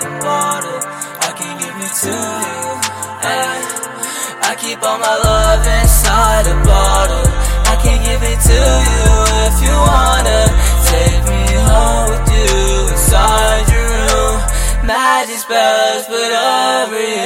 a bottle, I can give it to you. Ay, I keep all my love inside a bottle, I can give it to you. If you wanna take me home with you inside your room, magic spells put over you.